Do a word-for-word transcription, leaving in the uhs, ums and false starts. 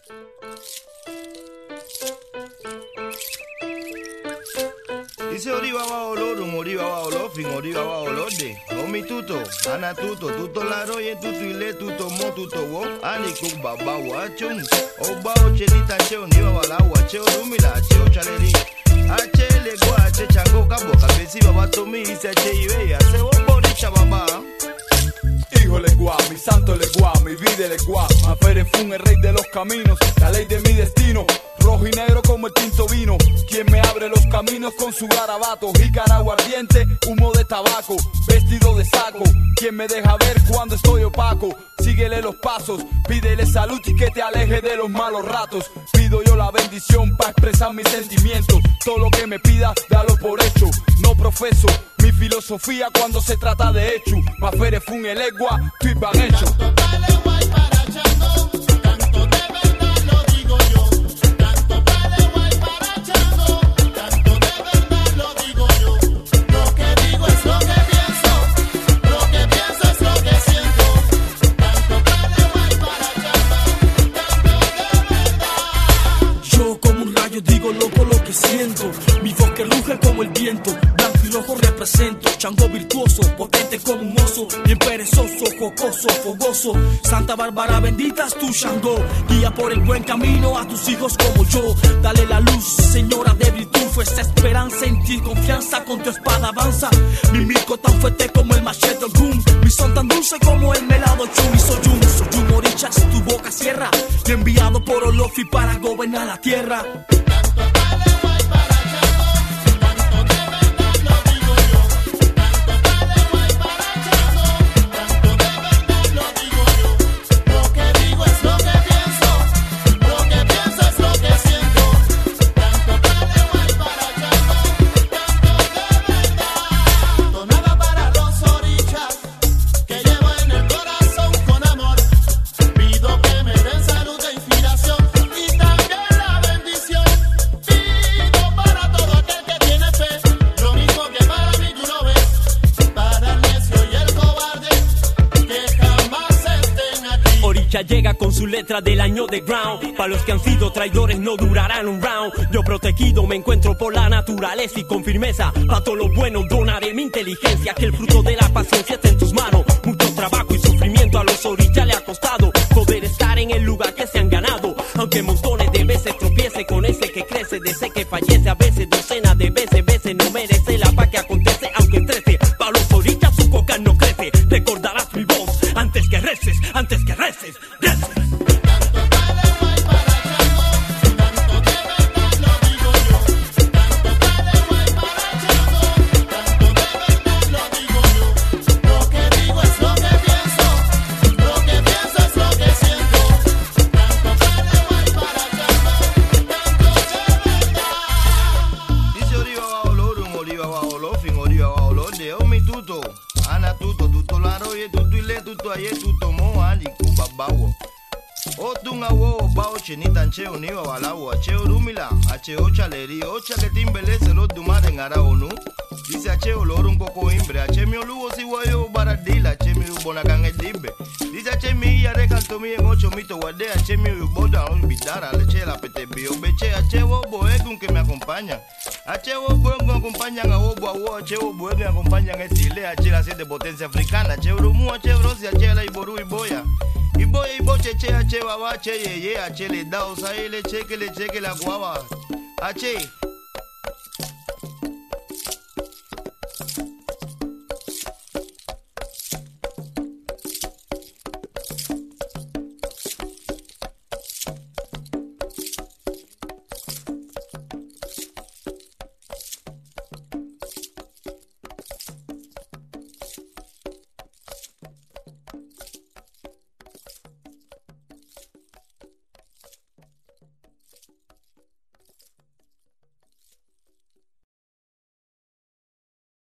Dice oriba va olorum, oriba va olofin, oriba va olode. Omi tuto, ana tuto, tuto la roye, tuto ile, tuto mo, tuto wo. Ani kuk baba wachum. Oba ochelita cheo, niwa wala wacheo, rumila, cheo chaleri. Ache le go, ache chango, cabo, cabezi, baba tomi, ise ache ibe, hace bombo, richa baba. Hijo Legua, mi santo Legua, mi vida Legua. Mafere Fun, el rey de los caminos, la ley de mi destino. Rojo y negro como el tinto vino. Quien me abre los caminos con su garabato. Jícara aguardiente, humo de tabaco, vestido de saco. Quien me deja ver cuando estoy opaco. Síguele los pasos, pídele salud y que te aleje de los malos ratos. Pido yo la bendición para expresar mis sentimientos. Todo lo que me pidas, dalo por hecho. No profeso mi filosofía cuando se trata de hecho. Mafere Fun, el Egua, estoy pan hecho. Digo loco lo que siento, mi voz que ruge como el viento. Blanco y rojo represento, chango virtuoso, potente como un oso. Bien perezoso, jocoso, fogoso. Santa Bárbara bendita es tu Shango. Guía por el buen camino a tus hijos como yo. Dale la luz, señora de virtud. Esa esperanza en ti, confianza con tu espada avanza. Mi mico tan fuerte como el machete Gun. Mi son tan dulce como el melado chum. Y soy un, soy un orichas, tu boca cierra. Y enviado por Olofi para gobernar la tierra. Llega con su letra del año de ground. Para los que han sido traidores no durarán un round. Yo protegido me encuentro por la naturaleza y con firmeza. Pa' todo lo bueno donaré mi inteligencia. Que el fruto de la paciencia está en tus manos. Mucho trabajo y sufrimiento a los orillas le ha costado poder estar en el lugar que se han ganado. Aunque montones de veces tropiece con ese que crece, de ese que fallece a veces, docenas de veces, veces no merece la paz que acontece aunque trece. Pa' los orillas su coca no crece. Recordarás mi voz antes que reces, antes que reces. Chenita cheo niwa walawa cheo rumila acheo chaleri o chaletimbe se lo dumare ngara onu dice acheo loro un poco imbre achemio lugo si wayo baradila achemio bonakanga dibe dice achemi ya de canto mi en ocho mito guarde achemio boda on bidara le chela pete bio beche acheo boegun que me acompaña acheo boegun acompañan a obo a acheo boegun acompañan a estile achela siete potencia africana acheo rumu acheo rosi achela y boru y boya y boy y boche che ache baba che ye ye ache le da osa le che que le che que la guava ache